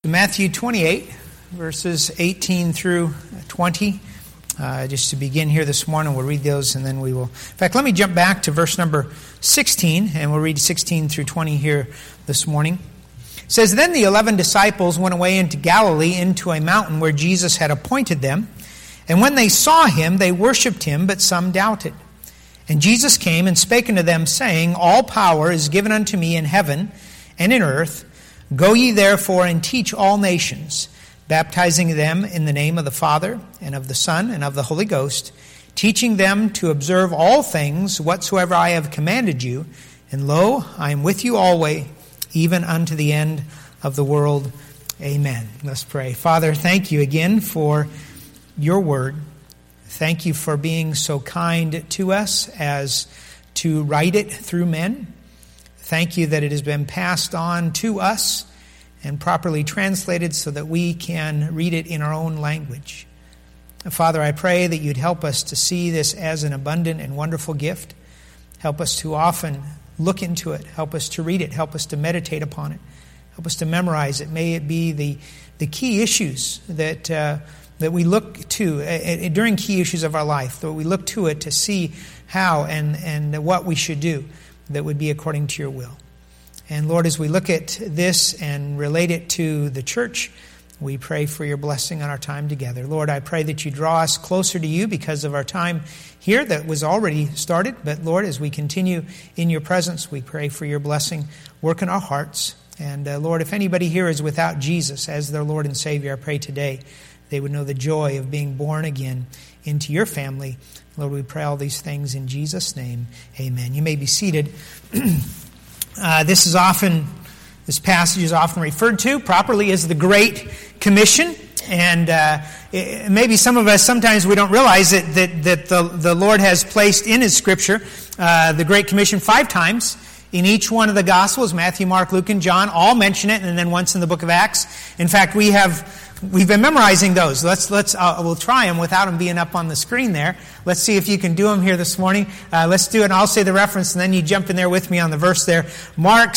Matthew 28, verses 18 through 20. Just to begin here this morning, we'll read those and then we will... In fact, let me jump back to verse number 16, and we'll read 16 through 20 here this morning. It says, Then the 11 disciples went away into Galilee, into a mountain where Jesus had appointed them. And when they saw him, they worshipped him, but some doubted. And Jesus came and spake unto them, saying, All power is given unto me in heaven and in earth. Go ye therefore and teach all nations, baptizing them in the name of the Father, and of the Son, and of the Holy Ghost, teaching them to observe all things whatsoever I have commanded you. And lo, I am with you always, even unto the end of the world. Amen. Let's pray. Father, thank you again for your word. Thank you for being so kind to us as to write it through men. Thank you that it has been passed on to us and properly translated so that we can read it in our own language. Father, I pray that you'd help us to see this as an abundant and wonderful gift. Help us to often look into it. Help us to read it. Help us to meditate upon it. Help us to memorize it. May it be the key issues that we look to during key issues of our life, that we look to it to see how and what we should do that would be according to your will. And Lord, as we look at this and relate it to the church, we pray for your blessing on our time together. Lord, I pray that you draw us closer to you because of our time here that was already started. But Lord, as we continue in your presence, we pray for your blessing. Work in our hearts. And Lord, if anybody here is without Jesus as their Lord and Savior, I pray today they would know the joy of being born again into your family. Lord, we pray all these things in Jesus' name. Amen. You may be seated. This passage is often referred to properly as the Great Commission. And maybe some of us, sometimes we don't realize that the Lord has placed in His Scripture the Great Commission 5 times. In each one of the Gospels, Matthew, Mark, Luke, and John, all mention it, and then once in the book of Acts. In fact, we've been memorizing those. We'll try them without them being up on the screen there. Let's see if you can do them here this morning. Let's do it, and I'll say the reference, and then you jump in there with me on the verse there. Mark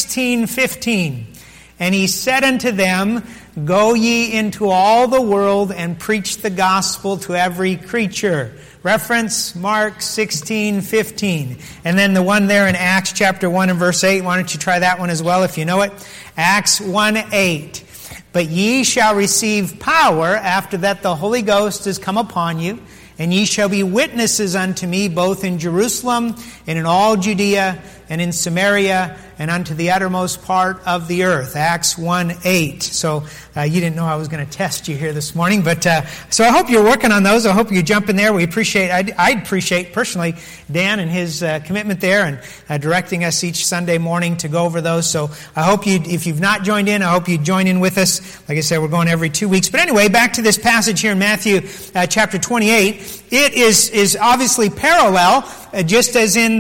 16:15. And he said unto them, Go ye into all the world and preach the gospel to every creature. Reference, Mark 16:15. And then the one there in Acts chapter 1 and verse 8. Why don't you try that one as well if you know it? Acts 1:8. But ye shall receive power after that the Holy Ghost is come upon you, and ye shall be witnesses unto me both in Jerusalem and in all Judea and in Samaria and unto the uttermost part of the earth. Acts 1:8. So you didn't know I was going to test you here this morning, but so I hope you're working on those. I hope you jump in there. I'd appreciate personally Dan and his commitment there and directing us each Sunday morning to go over those. So I hope if you've not joined in, I hope you join in with us. Like I said, we're going every 2 weeks. But anyway, back to this passage here in Matthew chapter 28. It is obviously parallel, just as in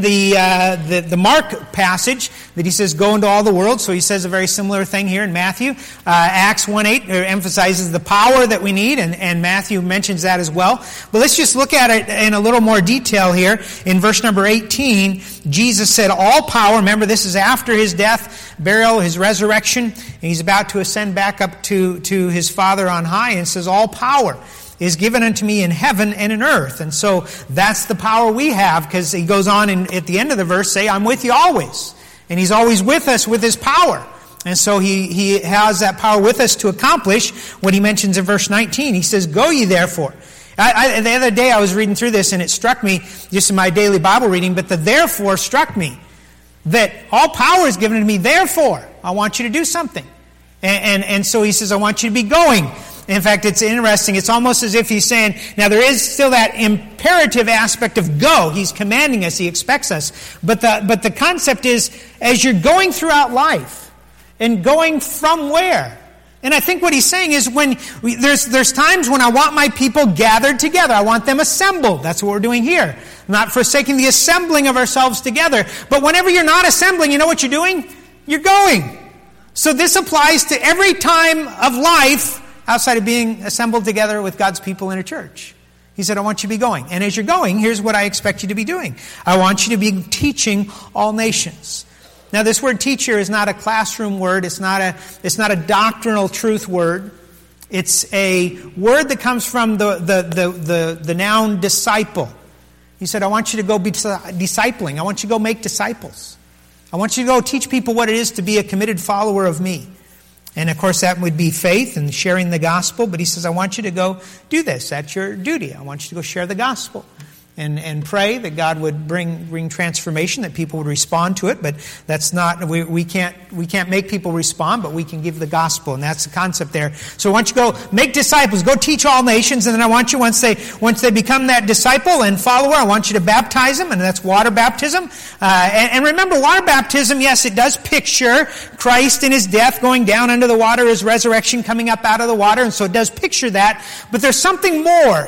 the Mark passage that he says, go into all the world. So he says a very similar thing here in Matthew. Acts 1:8 emphasizes the power that we need, and Matthew mentions that as well. But let's just look at it in a little more detail here. In verse number 18, Jesus said, all power, remember this is after his death, burial, his resurrection, and he's about to ascend back up to his Father on high, and it says, all power is given unto me in heaven and in earth. And so that's the power we have, because he goes on at the end of the verse, say, I'm with you always. And he's always with us with his power. And so he has that power with us to accomplish what he mentions in verse 19. He says, Go ye therefore. The other day I was reading through this, and it struck me, just in my daily Bible reading, but the therefore struck me, that all power is given to me, therefore I want you to do something. And so he says, I want you to be going. In fact, it's interesting. It's almost as if he's saying, now there is still that imperative aspect of go. He's commanding us. He expects us. But the concept is, as you're going throughout life, and going from where? And I think what he's saying is there's times when I want my people gathered together. I want them assembled. That's what we're doing here. Not forsaking the assembling of ourselves together. But whenever you're not assembling, you know what you're doing? You're going. So this applies to every time of life outside of being assembled together with God's people in a church. He said, I want you to be going. And as you're going, here's what I expect you to be doing. I want you to be teaching all nations. Now, this word teacher is not a classroom word. It's not a doctrinal truth word. It's a word that comes from the noun disciple. He said, I want you to go be discipling. I want you to go make disciples. I want you to go teach people what it is to be a committed follower of me. And of course that would be faith and sharing the gospel. But he says, I want you to go do this. That's your duty. I want you to go share the gospel. And pray that God would bring transformation, that people would respond to it. But that's not, we can't make people respond, but we can give the gospel, and that's the concept there. So I want you to go make disciples, go teach all nations, and then I want you, once they become that disciple and follower, I want you to baptize them, and that's water baptism. And remember, water baptism, yes, it does picture Christ in his death going down under the water, his resurrection coming up out of the water, and so it does picture that. But there's something more.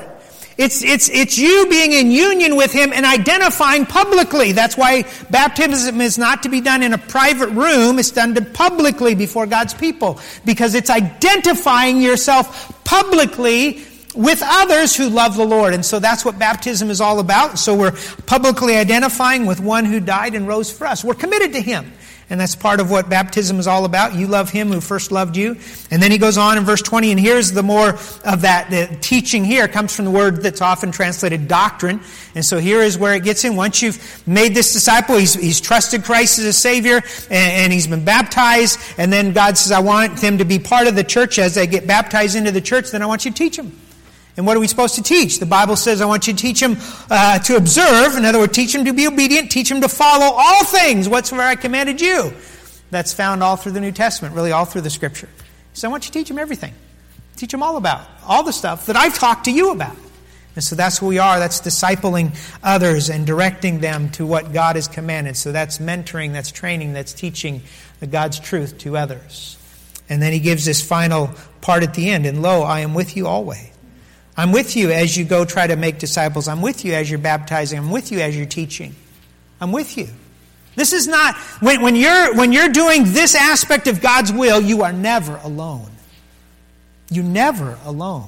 It's you being in union with him and identifying publicly. That's why baptism is not to be done in a private room. It's done publicly before God's people, because it's identifying yourself publicly with others who love the Lord. And so that's what baptism is all about. So we're publicly identifying with one who died and rose for us. We're committed to him. And that's part of what baptism is all about. You love him who first loved you. And then he goes on in verse 20, and here's the more of that. The teaching here comes from the word that's often translated doctrine. And so here is where it gets in. Once you've made this disciple, he's trusted Christ as a Savior, and he's been baptized. And then God says, I want them to be part of the church. As they get baptized into the church, then I want you to teach them. And what are we supposed to teach? The Bible says, I want you to teach them to observe. In other words, teach them to be obedient. Teach them to follow all things whatsoever I commanded you. That's found all through the New Testament, really all through the Scripture. So I want you to teach them everything. Teach them all about. All the stuff that I've talked to you about. And so that's who we are. That's discipling others and directing them to what God has commanded. So that's mentoring, that's training, that's teaching God's truth to others. And then he gives this final part at the end. And lo, I am with you always. I'm with you as you go try to make disciples. I'm with you as you're baptizing. I'm with you as you're teaching. I'm with you. This is not, when you're doing this aspect of God's will, you are never alone. You're never alone.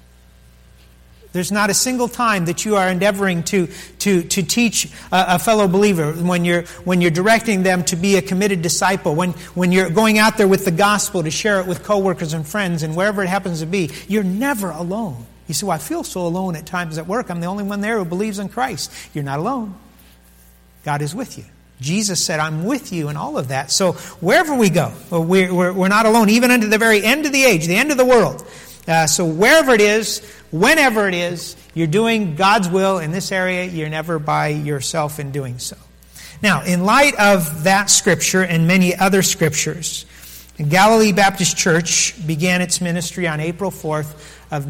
There's not a single time that you are endeavoring to teach a fellow believer, when you're directing them to be a committed disciple, when you're going out there with the gospel to share it with coworkers and friends and wherever it happens to be. You're never alone. You say, well, I feel so alone at times at work. I'm the only one there who believes in Christ. You're not alone. God is with you. Jesus said, I'm with you in all of that. So wherever we go, we're not alone, even unto the very end of the age, the end of the world. So wherever it is, whenever it is, you're doing God's will in this area. You're never by yourself in doing so. Now, in light of that scripture and many other scriptures, Galilee Baptist Church began its ministry on April 4th of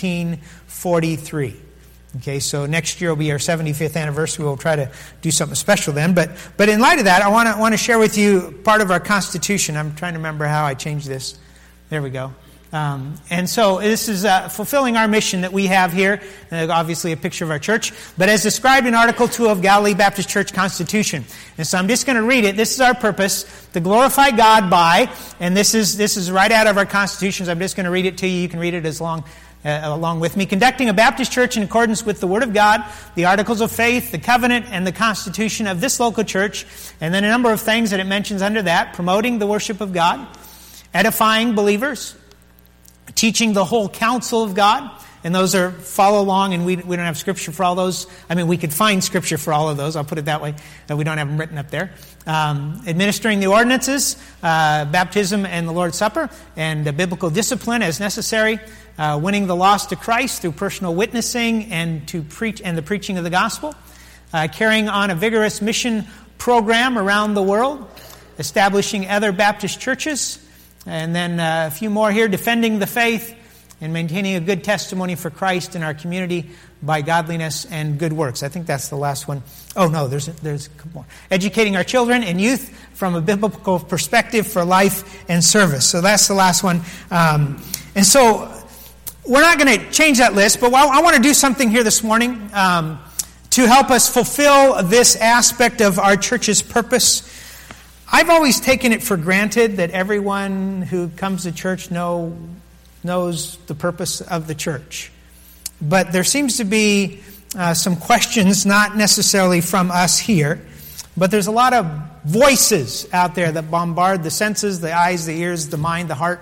1943. Okay, so next year will be our 75th anniversary. We'll try to do something special then. But in light of that, I want to share with you part of our Constitution. I'm trying to remember how I changed this. There we go. And so this is fulfilling our mission that we have here. Obviously a picture of our church. But as described in Article 2 of Galilee Baptist Church Constitution. And so I'm just going to read it. This is our purpose, to glorify God by, and this is right out of our Constitutions. I'm just going to read it to you. You can read it along with me. Conducting a Baptist church in accordance with the Word of God, the Articles of Faith, the Covenant, and the Constitution of this local church. And then a number of things that it mentions under that. Promoting the worship of God. Edifying believers. Teaching the whole counsel of God. And those are, follow along, and we don't have scripture for all those. I mean, we could find scripture for all of those, I'll put it that way. We don't have them written up there. Administering the ordinances, baptism and the Lord's Supper, and biblical discipline as necessary. Winning the lost to Christ through personal witnessing and the preaching of the gospel. Carrying on a vigorous mission program around the world. Establishing other Baptist churches. And then a few more here. Defending the faith and maintaining a good testimony for Christ in our community by godliness and good works. I think that's the last one. Oh, no, there's a couple more. Educating our children and youth from a biblical perspective for life and service. So that's the last one. And so we're not going to change that list, but I want to do something here this morning to help us fulfill this aspect of our church's purpose. I've always taken it for granted that everyone who comes to church knows the purpose of the church. But there seems to be some questions, not necessarily from us here, but there's a lot of voices out there that bombard the senses, the eyes, the ears, the mind, the heart,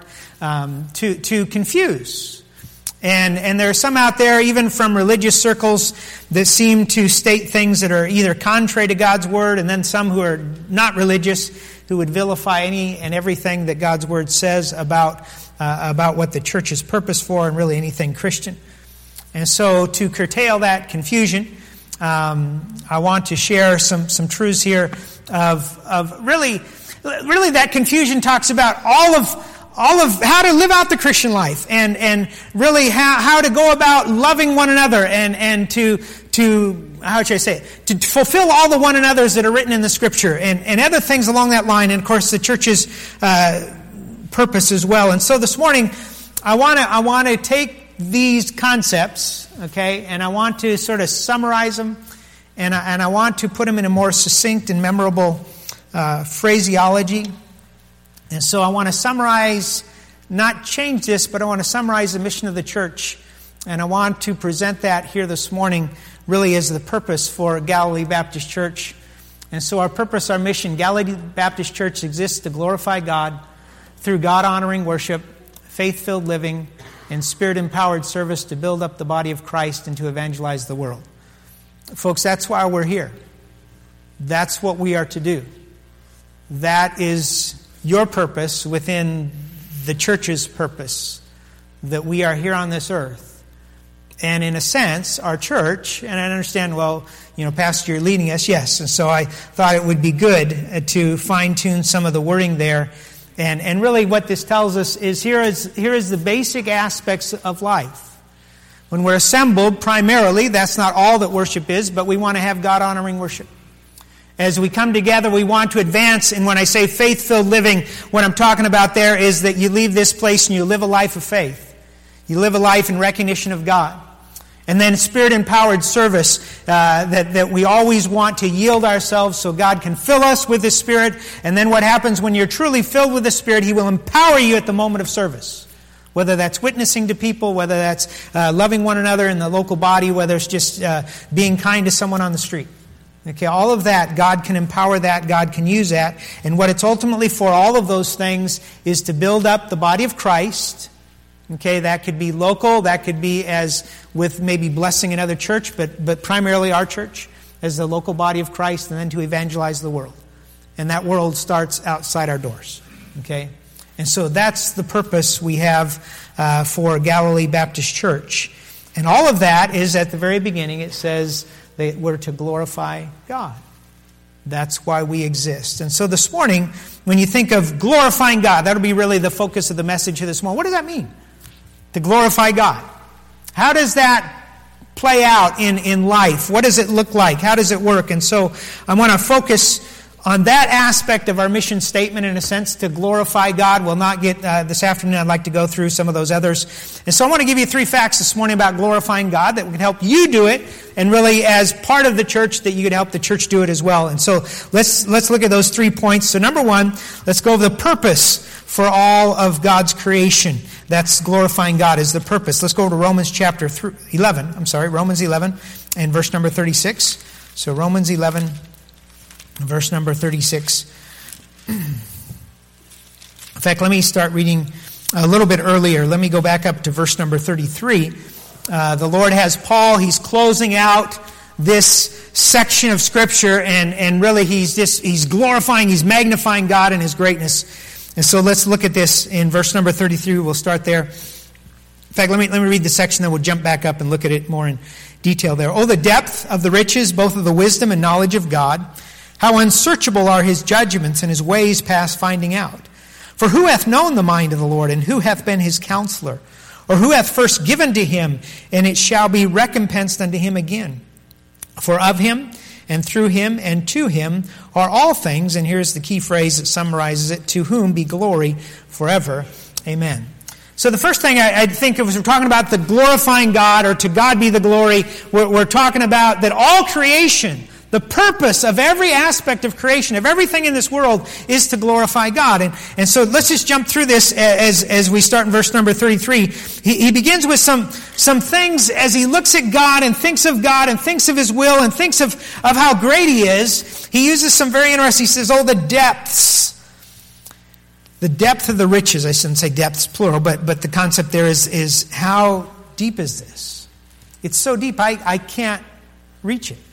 to confuse. And there are some out there, even from religious circles, that seem to state things that are either contrary to God's Word, and then some who are not religious, who would vilify any and everything that God's Word says about what the church is purposed for, and really anything Christian. And so to curtail that confusion, I want to share some truths here of really that confusion talks about all of how to live out the Christian life, and really how to go about loving one another, and to how should I say it? To fulfill all the one another's that are written in the Scripture, and other things along that line, and of course the church's purpose as well. And so this morning, I want to take these concepts, okay, and I want to sort of summarize them, and I want to put them in a more succinct and memorable phraseology. And so I want to summarize, not change this, but I want to summarize the mission of the church. And I want to present that here this morning really as the purpose for Galilee Baptist Church. And so our purpose, our mission, Galilee Baptist Church exists to glorify God through God-honoring worship, faith-filled living, and Spirit-empowered service to build up the body of Christ and to evangelize the world. Folks, that's why we're here. That's what we are to do. That is your purpose within the church's purpose, that we are here on this earth. And in a sense, our church, and I understand, well, Pastor, you're leading us, yes. And so I thought it would be good to fine-tune some of the wording there. And really what this tells us is here is the basic aspects of life. When we're assembled, primarily, that's not all that worship is, but we want to have God-honoring worship. As we come together, we want to advance, and when I say faith-filled living, what I'm talking about there is that you leave this place and you live a life of faith. You live a life in recognition of God. And then Spirit-empowered service, that we always want to yield ourselves so God can fill us with His Spirit. And then what happens when you're truly filled with the Spirit, He will empower you at the moment of service. Whether that's witnessing to people, whether that's loving one another in the local body, whether it's just being kind to someone on the street. Okay, all of that, God can empower that, God can use that. And what it's ultimately for, all of those things, is to build up the body of Christ. Okay, that could be local, that could be as with maybe blessing another church, but primarily our church as the local body of Christ, and then to evangelize the world. And that world starts outside our doors. Okay? And so that's the purpose we have for Galilee Baptist Church. And all of that is at the very beginning, it says that we're to glorify God. That's why we exist. And so this morning, when you think of glorifying God, that'll be really the focus of the message of this morning. What does that mean? To glorify God. How does that play out in life? What does it look like? How does it work? And so I want to focus on that aspect of our mission statement, in a sense, to glorify God. We'll not get, this afternoon, I'd like to go through some of those others. And so I want to give you 3 facts this morning about glorifying God that can help you do it, and really as part of the church that you could help the church do it as well. And so let's look at those 3 points. So number 1, let's go over the purpose for all of God's creation. That's glorifying God is the purpose. Let's go to Romans chapter 11. Romans 11 and verse number 36. So Romans 11, verse number 36. In fact, let me start reading a little bit earlier. Let me go back up to verse number 33. The Lord has Paul. He's closing out this section of Scripture, and really he's glorifying, he's magnifying God and His greatness. And so let's look at this in verse number 33. We'll start there. In fact, let me read the section, then we'll jump back up and look at it more in detail there. Oh, the depth of the riches, both of the wisdom and knowledge of God. How unsearchable are His judgments, and His ways past finding out. For who hath known the mind of the Lord, and who hath been His counselor? Or who hath first given to Him, and it shall be recompensed unto Him again? For of Him, and through Him, and to Him are all things, and here's the key phrase that summarizes it, to whom be glory forever. Amen. So the first thing I think of as we're talking about the glorifying God, or to God be the glory, we're talking about that all creation, The purpose of every aspect of creation, of everything in this world, is to glorify God. And so let's just jump through this as we start in verse number 33. He begins with some things as he looks at God and thinks of His will and thinks of how great He is. He uses some very interesting, he says, the depths. The depth of the riches, I shouldn't say depths plural, but the concept there is how deep is this? It's so deep I can't reach it.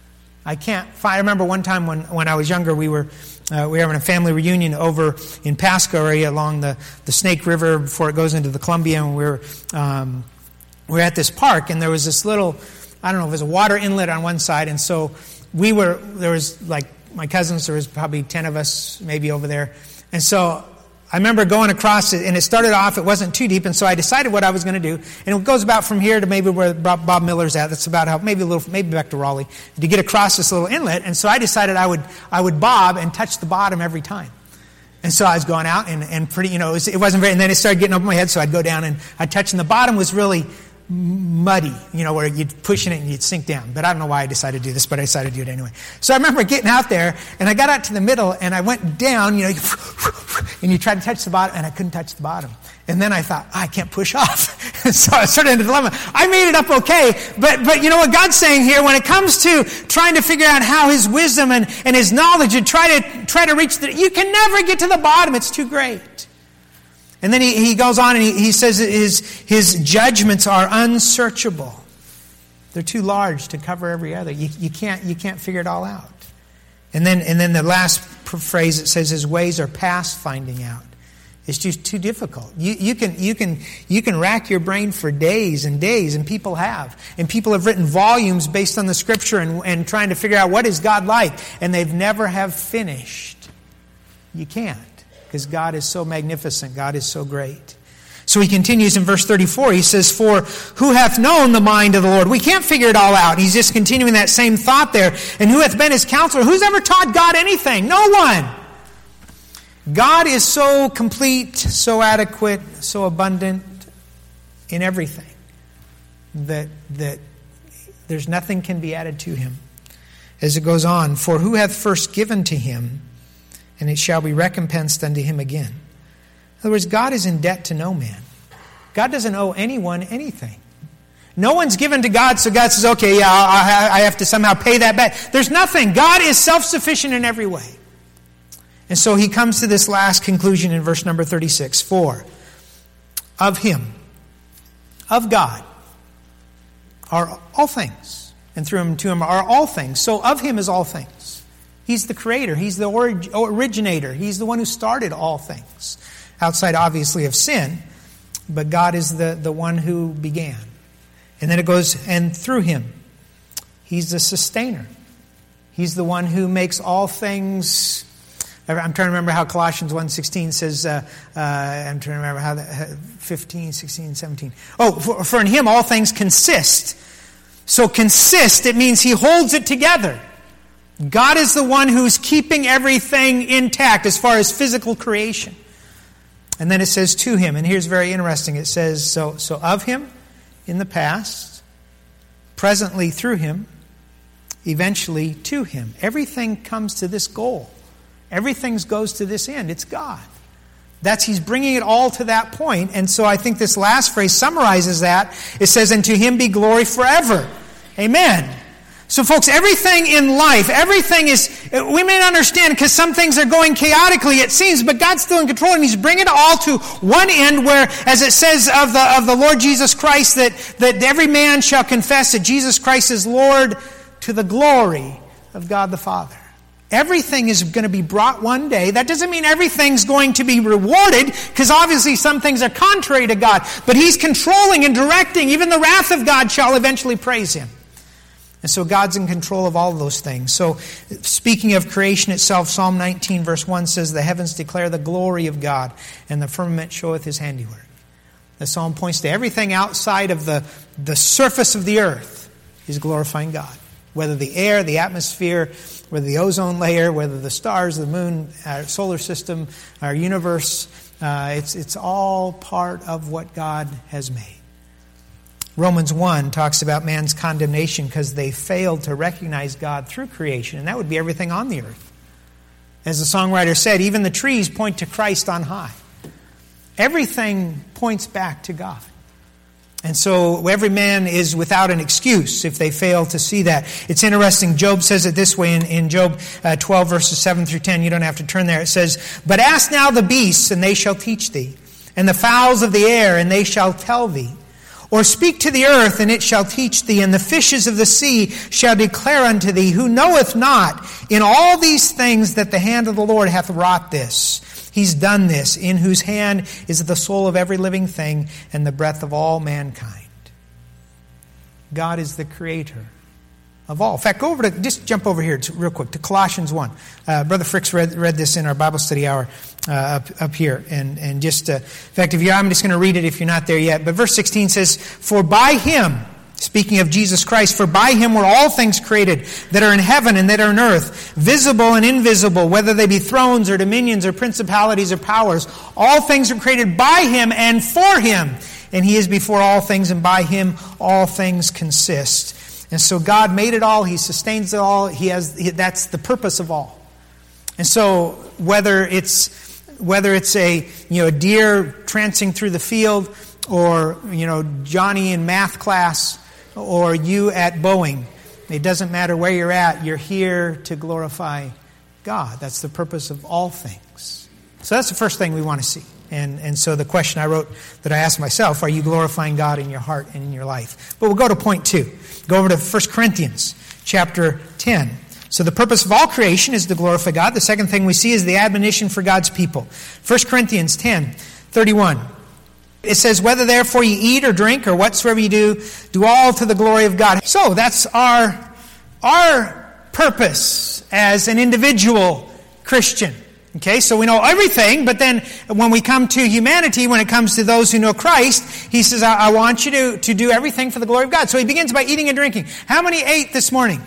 I remember one time when I was younger, we were having a family reunion over in Pasco area along the Snake River before it goes into the Columbia, and we were at this park, and there was this little, I don't know, it was a water inlet on one side, and so there was like my cousins, there was probably 10 of us maybe over there, and so I remember going across it, and it started off, it wasn't too deep, and so I decided what I was going to do. And it goes about from here to maybe where Bob Miller's at. That's about how, maybe back to Raleigh, to get across this little inlet. And so I decided I would bob and touch the bottom every time. And so I was going out and pretty, it wasn't very, and then it started getting over my head, so I'd go down and I'd touch, and the bottom was really muddy, where you'd push in it and you'd sink down. But I don't know why I decided to do this, but I decided to do it anyway. So I remember getting out there, and I got out to the middle, and I went down, and you try to touch the bottom, and I couldn't touch the bottom. And then I thought, I can't push off. And so I started in a dilemma. I made it up okay, but you know what God's saying here, when it comes to trying to figure out how His wisdom and His knowledge and try to reach you can never get to the bottom. It's too great. And then he goes on and he says his judgments are unsearchable. They're too large to cover every other. You can't figure it all out. And then the last phrase, it says His ways are past finding out. It's just too difficult. You can rack your brain for days and days, and people have. And people have written volumes based on the Scripture and trying to figure out what is God like, and they've never have finished. You can't. Because God is so magnificent. God is so great. So he continues in verse 34. He says, for who hath known the mind of the Lord? We can't figure it all out. He's just continuing that same thought there. And who hath been His counselor? Who's ever taught God anything? No one. God is so complete, so adequate, so abundant in everything that there's nothing can be added to Him. As it goes on, for who hath first given to Him, and it shall be recompensed unto him again. In other words, God is in debt to no man. God doesn't owe anyone anything. No one's given to God, so God says, okay, yeah, I have to somehow pay that back. There's nothing. God is self-sufficient in every way. And so he comes to this last conclusion in verse number 36. For of Him, of God, are all things, and through Him, to Him are all things. So of Him is all things. He's the creator. He's the originator. He's the one who started all things. Outside, obviously, of sin. But God is the one who began. And then it goes, and through Him, He's the sustainer. He's the one who makes all things. I'm trying to remember how Colossians 1:16 says, I'm trying to remember how 15, 16, 17. Oh, for in Him all things consist. So consist, it means He holds it together. God is the one who's keeping everything intact as far as physical creation. And then it says to Him, and here's very interesting. It says, so of Him in the past, presently through Him, eventually to Him. Everything comes to this goal. Everything goes to this end. It's God. He's bringing it all to that point. And so I think this last phrase summarizes that. It says, and to Him be glory forever. Amen. So folks, everything in life, everything is, we may not understand because some things are going chaotically, it seems, but God's still in control, and He's bringing it all to one end where, as it says of the Lord Jesus Christ, that every man shall confess that Jesus Christ is Lord to the glory of God the Father. Everything is going to be brought one day. That doesn't mean everything's going to be rewarded, because obviously some things are contrary to God. But He's controlling and directing. Even the wrath of God shall eventually praise Him. And so God's in control of all of those things. So speaking of creation itself, Psalm 19 verse 1 says, the heavens declare the glory of God, and the firmament showeth His handiwork. The psalm points to everything outside of the surface of the earth is glorifying God. Whether the air, the atmosphere, whether the ozone layer, whether the stars, the moon, our solar system, our universe, it's all part of what God has made. Romans 1 talks about man's condemnation because they failed to recognize God through creation, and that would be everything on the earth. As the songwriter said, even the trees point to Christ on high. Everything points back to God. And so every man is without an excuse if they fail to see that. It's interesting, Job says it this way in Job 12 verses 7 through 10. You don't have to turn there. It says, "But ask now the beasts, and they shall teach thee, and the fowls of the air, and they shall tell thee. Or speak to the earth, and it shall teach thee, and the fishes of the sea shall declare unto thee, who knoweth not in all these things that the hand of the Lord hath wrought this. He's done this, in whose hand is the soul of every living thing, and the breath of all mankind." God is the creator of all. In fact, just jump over here real quick to Colossians 1. Brother Fricks read this in our Bible study hour up here. And just, in fact, I'm just going to read it if you're not there yet. But verse 16 says, "For by him," speaking of Jesus Christ, "for by him were all things created that are in heaven and that are in earth, visible and invisible, whether they be thrones or dominions or principalities or powers. All things are created by him and for him. And he is before all things, and by him all things consist." And so God made it all. He sustains it all. That's the purpose of all. And so whether it's a deer trancing through the field, or Johnny in math class, or you at Boeing, it doesn't matter where you're at. You're here to glorify God. That's the purpose of all things. So that's the first thing we want to see. And so the question I wrote that I asked myself, are you glorifying God in your heart and in your life? But we'll go to point 2. Go over to 1 Corinthians chapter 10. So the purpose of all creation is to glorify God. The second thing we see is the admonition for God's people. 1 Corinthians 10:31. It says, "Whether therefore you eat or drink or whatsoever you do, do all to the glory of God." So that's our purpose as an individual Christian. Okay, so we know everything, but then when we come to humanity, when it comes to those who know Christ, he says, I want you to do everything for the glory of God. So he begins by eating and drinking. How many ate this morning?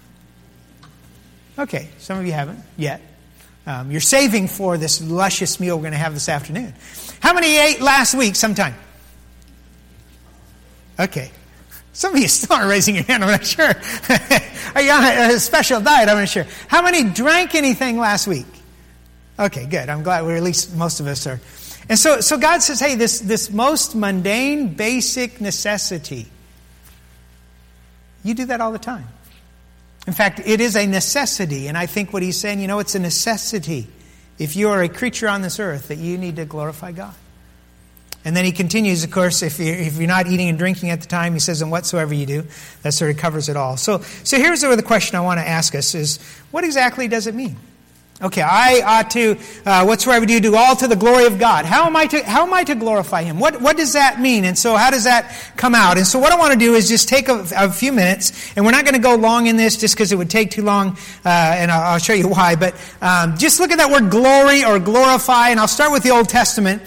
Okay, some of you haven't yet. You're saving for this luscious meal we're going to have this afternoon. How many ate last week sometime? Okay. Some of you still aren't raising your hand, I'm not sure. Are you on a special diet? I'm not sure. How many drank anything last week? Okay, good. I'm glad at least most of us are. And so God says, hey, this most mundane, basic necessity, you do that all the time. In fact, it is a necessity. And I think what he's saying, it's a necessity. If you are a creature on this earth, that you need to glorify God. And then he continues, of course, if you're not eating and drinking at the time, he says, and whatsoever you do, that sort of covers it all. So here's the question I want to ask us is, what exactly does it mean? Okay, I ought to, whatsoever you do all to the glory of God. How am I to glorify him? What does that mean? And so how does that come out? And so what I want to do is just take a few minutes, and we're not going to go long in this just because it would take too long, and I'll show you why, but just look at that word glory or glorify, and I'll start with the Old Testament.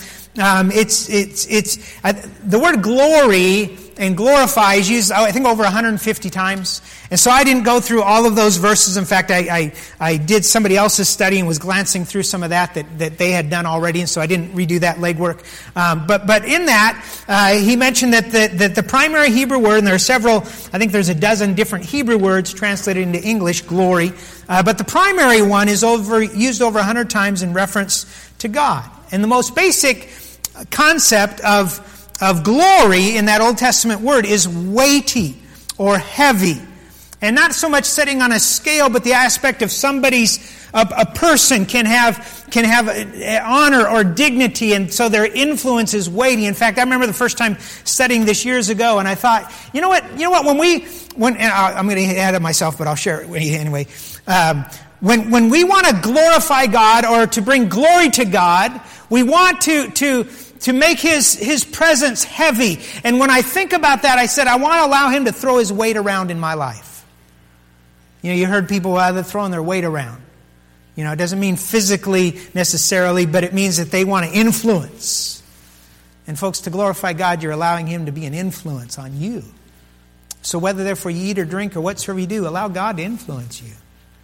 The word glory and glorify is used, I think, over 150 times. And so I didn't go through all of those verses. In fact, I did somebody else's study and was glancing through some of that they had done already, and so I didn't redo that legwork. But in that, he mentioned that the primary Hebrew word, and there are several, I think there's a dozen different Hebrew words translated into English, glory. But the primary one is used over 100 times in reference to God. And the most basic concept of glory in that Old Testament word is weighty or heavy. And not so much sitting on a scale, but the aspect of a person can have honor or dignity, and so their influence is weighty. In fact, I remember the first time studying this years ago, and I thought, you know what, and I'm going to get ahead of myself, but I'll share it with you anyway. When we want to glorify God or to bring glory to God, we want to make his presence heavy. And when I think about that, I said, I want to allow him to throw his weight around in my life. You heard people they're throwing their weight around. It doesn't mean physically necessarily, but it means that they want to influence. And folks, to glorify God, you're allowing him to be an influence on you. So whether therefore you eat or drink or whatsoever you do, allow God to influence you.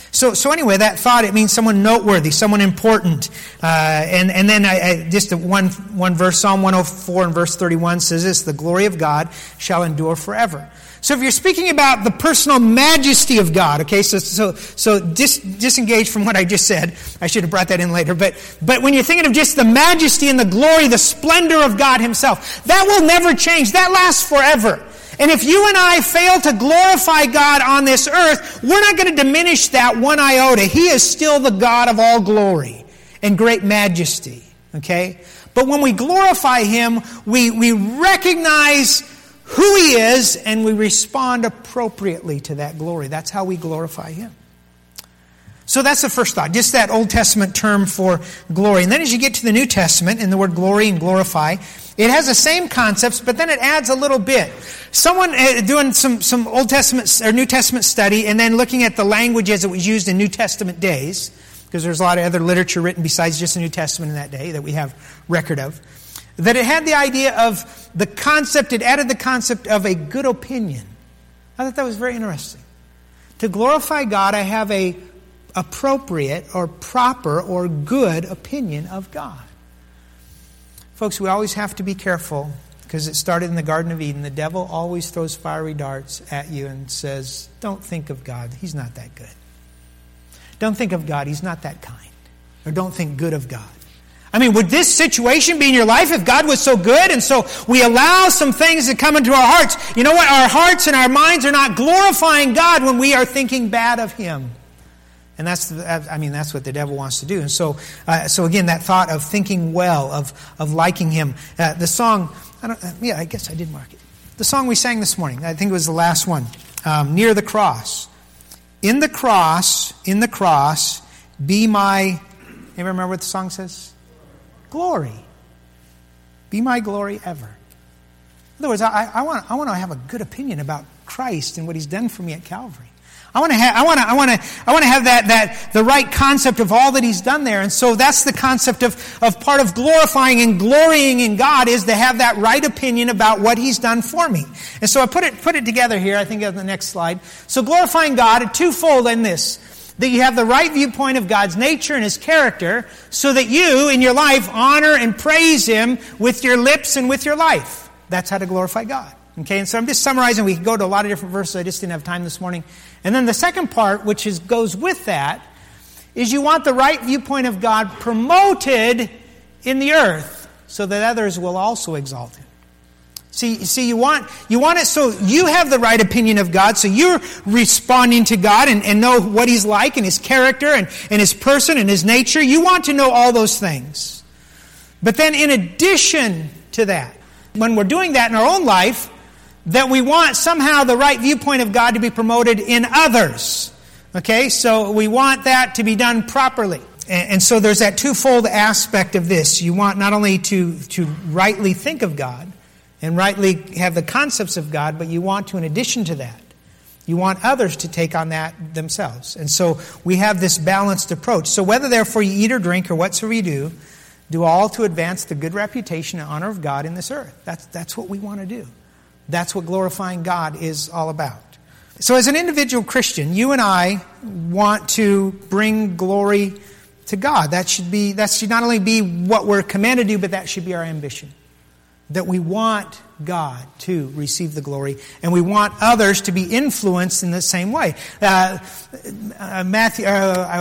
So anyway, that thought, it means someone noteworthy, someone important. And then just one verse, Psalm 104 and verse 31 says this, the glory of God shall endure forever. So if you're speaking about the personal majesty of God, okay, so disengage from what I just said. I should have brought that in later. But when you're thinking of just the majesty and the glory, the splendor of God himself, that will never change. That lasts forever. And if you and I fail to glorify God on this earth, we're not going to diminish that one iota. He is still the God of all glory and great majesty. Okay? But when we glorify him, we recognize who he is and we respond appropriately to that glory. That's how we glorify him. So that's the first thought, just that Old Testament term for glory. And then as you get to the New Testament, in the word glory and glorify, it has the same concepts, but then it adds a little bit. Someone doing some Old Testament or New Testament study and then looking at the language as it was used in New Testament days, because there's a lot of other literature written besides just the New Testament in that day that we have record of, that it had the idea of the concept, it added the concept of a good opinion. I thought that was very interesting. To glorify God, I have a appropriate or proper or good opinion of God. Folks, we always have to be careful because it started in the Garden of Eden. The devil always throws fiery darts at you and says, don't think of God. He's not that good. Don't think of God. He's not that kind. Or don't think good of God. I mean, would this situation be in your life if God was so good? And so we allow some things to come into our hearts. You know what? Our hearts and our minds are not glorifying God when we are thinking bad of him. And that's what the devil wants to do. And so again, that thought of thinking well, of liking him. The song, I guess I did mark it. The song we sang this morning, I think it was the last one, Near the Cross. In the cross, be my, anybody remember what the song says? Glory. Be my glory ever. In other words, I want to have a good opinion about Christ and what he's done for me at Calvary. I want to have that the right concept of all that he's done there. And so that's the concept of part of glorifying and glorying in God is to have that right opinion about what he's done for me. And so I put it together here, I think on the next slide. So glorifying God, twofold in this. That you have the right viewpoint of God's nature and his character so that you, in your life, honor and praise him with your lips and with your life. That's how to glorify God. Okay, and so I'm just summarizing. We can go to a lot of different verses. I just didn't have time this morning. And then the second part, which goes with that, is you want the right viewpoint of God promoted in the earth so that others will also exalt him. See, you want it so you have the right opinion of God, so you're responding to God and know what he's like and his character and his person and his nature. You want to know all those things. But then in addition to that, when we're doing that in our own life, that we want somehow the right viewpoint of God to be promoted in others. Okay, so we want that to be done properly. And so there's that twofold aspect of this. You want not only to rightly think of God and rightly have the concepts of God, but you want to, in addition to that, you want others to take on that themselves. And so we have this balanced approach. So whether therefore you eat or drink or whatsoever you do all to advance the good reputation and honor of God in this earth. That's what we want to do. That's what glorifying God is all about. So as an individual Christian, you and I want to bring glory to God. That should not only be what we're commanded to do, but that should be our ambition. That we want God to receive the glory, and we want others to be influenced in the same way. Matthew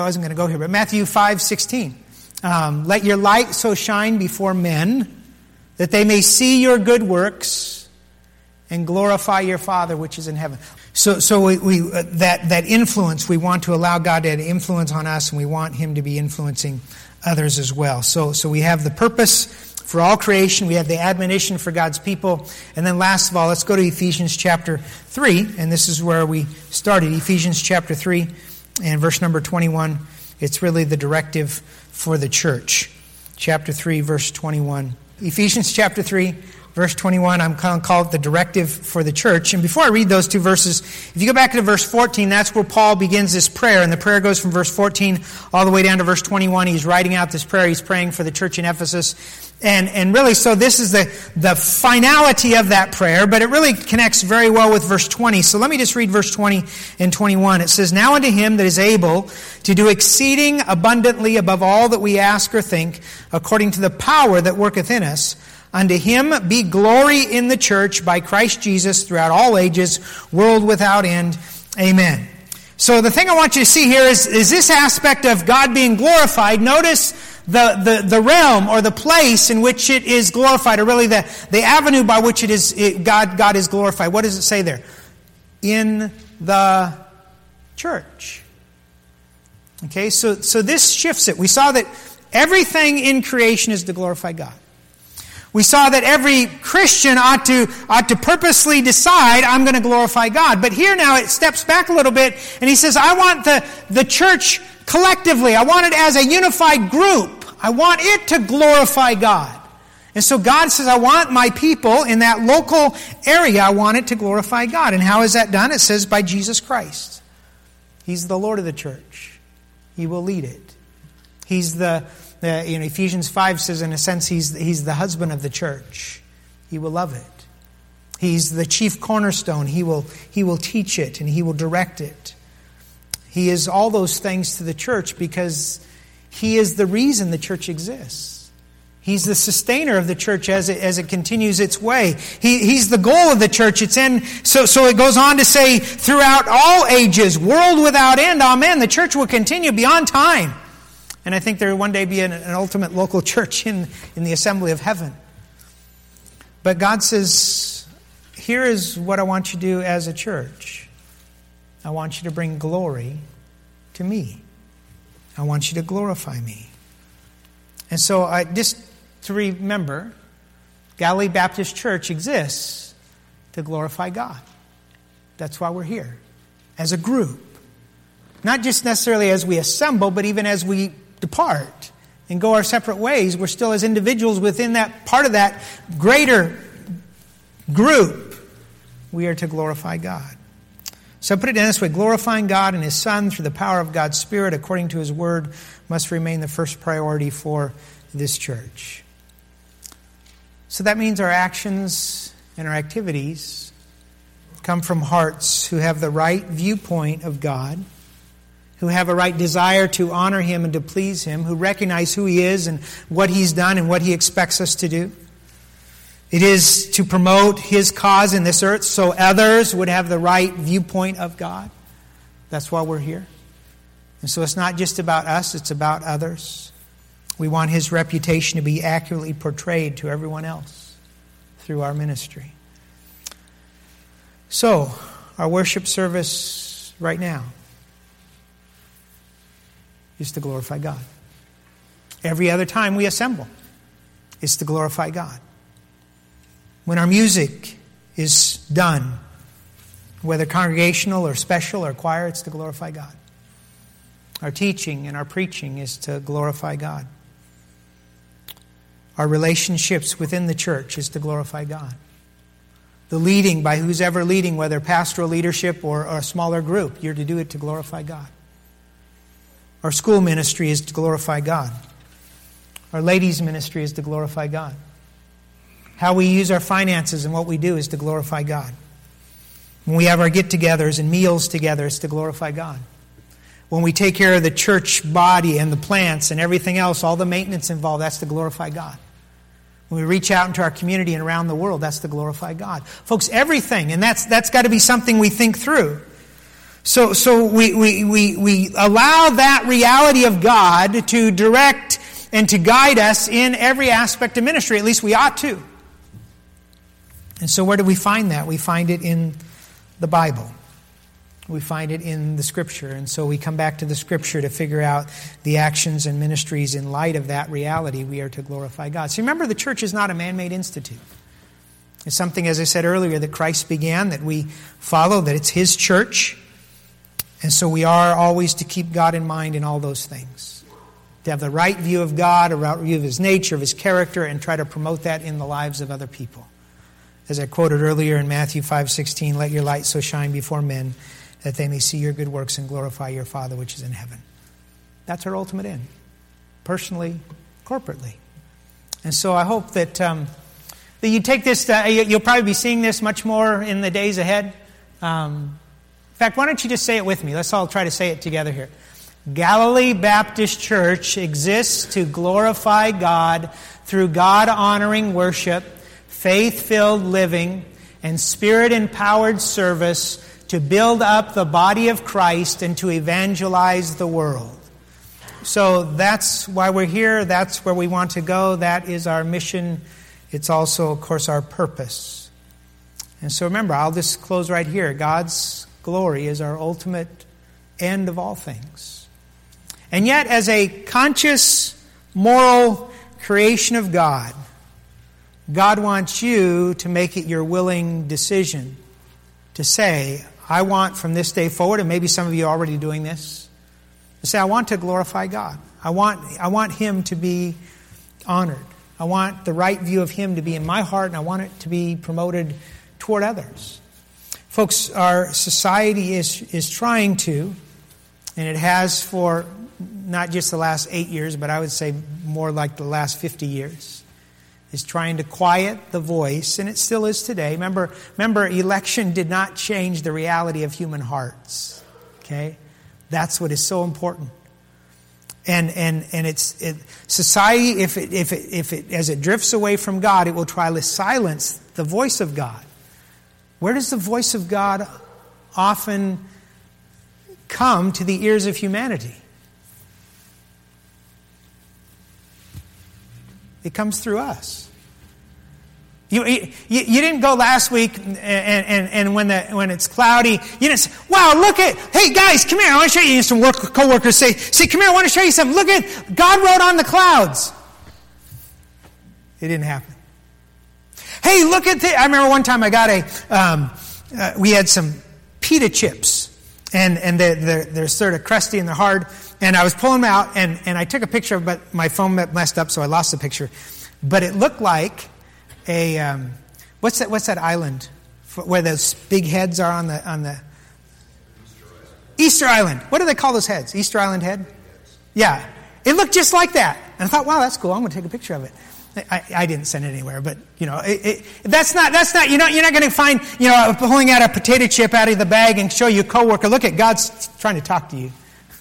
5:16. Let your light so shine before men that they may see your good works and glorify your Father which is in heaven. So that influence, we want to allow God to have influence on us, and we want him to be influencing others as well. So we have the purpose for all creation, we have the admonition for God's people, and then last of all, let's go to Ephesians chapter 3, and this is where we started, Ephesians chapter 3 and verse number 21. It's really the directive for the church. Chapter 3, verse 21. Ephesians chapter 3, verse 21, I'm going to call it the directive for the church. And before I read those two verses, if you go back to verse 14, that's where Paul begins this prayer. And the prayer goes from verse 14 all the way down to verse 21. He's writing out this prayer. He's praying for the church in Ephesus. And really, so this is the finality of that prayer, but it really connects very well with verse 20. So let me just read verse 20 and 21. It says, "Now unto him that is able to do exceeding abundantly above all that we ask or think, according to the power that worketh in us, unto him be glory in the church by Christ Jesus throughout all ages, world without end. Amen." So the thing I want you to see here is this aspect of God being glorified. Notice the realm or the place in which it is glorified, or really the avenue by which God is glorified. What does it say there? In the church. Okay, so this shifts it. We saw that everything in creation is to glorify God. We saw that every Christian ought to purposely decide, I'm going to glorify God. But here now it steps back a little bit, and he says, I want the church collectively. I want it as a unified group. I want it to glorify God. And so God says, I want my people in that local area, I want it to glorify God. And how is that done? It says by Jesus Christ. He's the Lord of the church. He will lead it. He's Ephesians 5 says, in a sense, he's the husband of the church. He will love it. He's the chief cornerstone. He will teach it and he will direct it. He is all those things to the church because he is the reason the church exists. He's the sustainer of the church as it continues its way. He's the goal of the church. So it goes on to say, throughout all ages, world without end, amen. The church will continue beyond time. And I think there will one day be an ultimate local church in the assembly of heaven. But God says, here is what I want you to do as a church. I want you to bring glory to me. I want you to glorify me. And so just to remember, Galilee Baptist Church exists to glorify God. That's why we're here, as a group. Not just necessarily as we assemble, but even as we depart and go our separate ways, we're still as individuals within that part of that greater group. We are to glorify God. So I put it in this way, glorifying God and His Son through the power of God's Spirit according to His Word must remain the first priority for this church. So that means our actions and our activities come from hearts who have the right viewpoint of God, who have a right desire to honor Him and to please Him, who recognize who He is and what He's done and what He expects us to do. It is to promote His cause in this earth so others would have the right viewpoint of God. That's why we're here. And so it's not just about us, it's about others. We want His reputation to be accurately portrayed to everyone else through our ministry. So, our worship service right now is to glorify God. Every other time we assemble is to glorify God. When our music is done, whether congregational or special or choir, it's to glorify God. Our teaching and our preaching is to glorify God. Our relationships within the church is to glorify God. The leading by who's ever leading, whether pastoral leadership or a smaller group, you're to do it to glorify God. Our school ministry is to glorify God. Our ladies' ministry is to glorify God. How we use our finances and what we do is to glorify God. When we have our get-togethers and meals together, it's to glorify God. When we take care of the church body and the plants and everything else, all the maintenance involved, that's to glorify God. When we reach out into our community and around the world, that's to glorify God. Folks, everything, and that's got to be something we think through. So we allow that reality of God to direct and to guide us in every aspect of ministry. At least we ought to. And so where do we find that? We find it in the Bible. We find it in the Scripture. And so we come back to the Scripture to figure out the actions and ministries in light of that reality. We are to glorify God. So remember, the church is not a man-made institute. It's something, as I said earlier, that Christ began, that we follow, that it's His church. And so we are always to keep God in mind in all those things. To have the right view of God, a right view of His nature, of His character, and try to promote that in the lives of other people. as I quoted earlier in Matthew 5:16, let your light so shine before men that they may see your good works and glorify your Father which is in heaven. That's our ultimate end, personally, corporately. And so I hope that that you take this, you'll probably be seeing this much more in the days ahead. In fact, why don't you just say it with me? Let's all try to say it together here. Galilee Baptist Church exists to glorify God through God-honoring worship, faith-filled living, and Spirit-empowered service to build up the body of Christ and to evangelize the world. So that's why we're here. That's where we want to go. That is our mission. It's also, of course, our purpose. And so remember, I'll just close right here. God's glory is our ultimate end of all things. And yet, as a conscious, moral creation of God, God wants you to make it your willing decision to say, I want from this day forward, and maybe some of you are already doing this, to say, I want to glorify God. I want Him to be honored. I want the right view of Him to be in my heart, and I want it to be promoted toward others. Folks, our society is trying to, and it has for not just the last 8 years, but I would say more like the last 50 years, is trying to quiet the voice, and it still is today. Remember, election did not change the reality of human hearts. Okay? That's what is so important. And society, if it as it drifts away from God, it will try to silence the voice of God. Where does the voice of God often come to the ears of humanity? It comes through us. You didn't go last week and when it's cloudy, you didn't say, wow, look at, hey guys, come here, I want to show you. Some co-workers say, come here, I want to show you something. Look at, God wrote on the clouds. It didn't happen. Hey, look at this. I remember one time I got we had some pita chips, and they're sort of crusty and they're hard, and I was pulling them out, and I took a picture, but my phone messed up, so I lost the picture. But it looked like what's that island where those big heads are on the Easter Island. What do they call those heads? Easter Island head? Yeah. It looked just like that. And I thought, wow, that's cool. I'm going to take a picture of it. I didn't send it anywhere, but that's not you're not going to find pulling out a potato chip out of the bag and show your coworker, look at, God's trying to talk to you.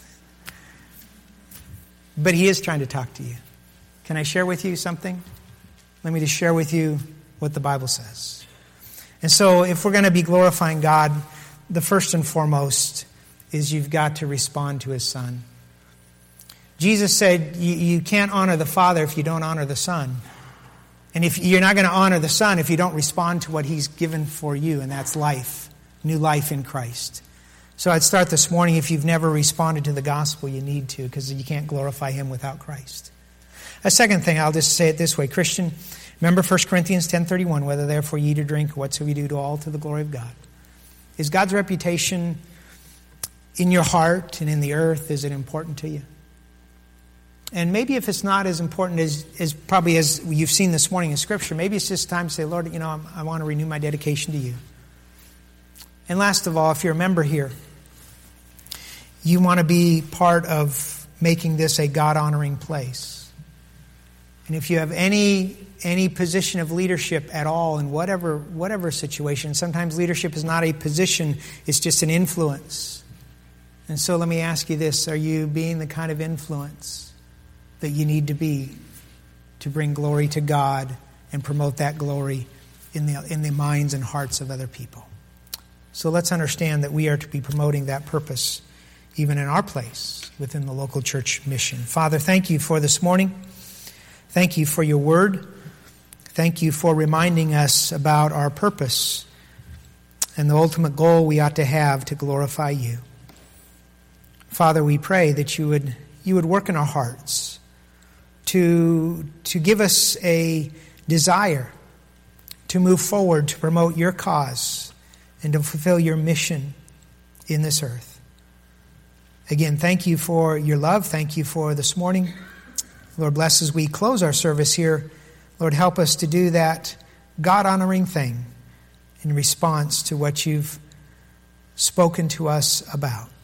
But He is trying to talk to you. Can I share with you something? Let me just share with you what the Bible says. And so if we're going to be glorifying God, the first and foremost is you've got to respond to His Son. Jesus said you can't honor the Father if you don't honor the Son. And if you're not going to honor the Son if you don't respond to what He's given for you, and that's life, new life in Christ. So I'd start this morning, if you've never responded to the gospel, you need to, because you can't glorify Him without Christ. A second thing, I'll just say it this way. Christian, remember 1 Corinthians 10:31, whether therefore ye eat or drink, whatsoever you do, to all to the glory of God. Is God's reputation in your heart and in the earth, is it important to you? And maybe if it's not as important as probably as you've seen this morning in Scripture, maybe it's just time to say, Lord, I want to renew my dedication to You. And last of all, if you're a member here, you want to be part of making this a God-honoring place. And if you have any position of leadership at all in whatever situation, sometimes leadership is not a position, it's just an influence. And so let me ask you this, are you being the kind of influence that you need to be to bring glory to God and promote that glory in the minds and hearts of other people? So let's understand that we are to be promoting that purpose even in our place within the local church mission. Father, thank You for this morning. Thank You for Your word. Thank You for reminding us about our purpose and the ultimate goal we ought to have to glorify You. Father, we pray that You would work in our hearts to give us a desire to move forward, to promote Your cause and to fulfill Your mission in this earth. Again, thank You for Your love. Thank You for this morning. Lord, bless as we close our service here. Lord, help us to do that God-honoring thing in response to what you've spoken to us about.